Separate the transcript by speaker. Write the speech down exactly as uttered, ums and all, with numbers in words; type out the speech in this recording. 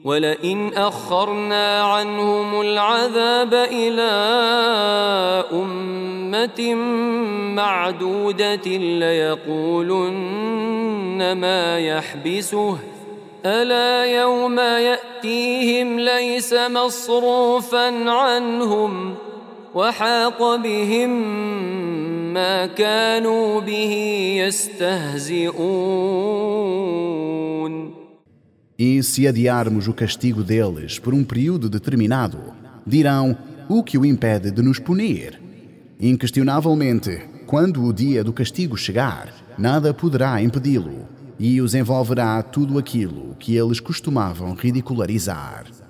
Speaker 1: ولئن أخرنا عنهم العذاب إلى أمة معدودة ليقولن ما يحبسه ألا يوم يأتيهم ليس مصروفا عنهم وحاق بهم ما كانوا به يستهزئون.
Speaker 2: E se adiarmos o castigo deles por um período determinado, dirão: o que o impede de nos punir? Inquestionavelmente, quando o dia do castigo chegar, nada poderá impedi-lo, e os envolverá tudo aquilo que eles costumavam ridicularizar.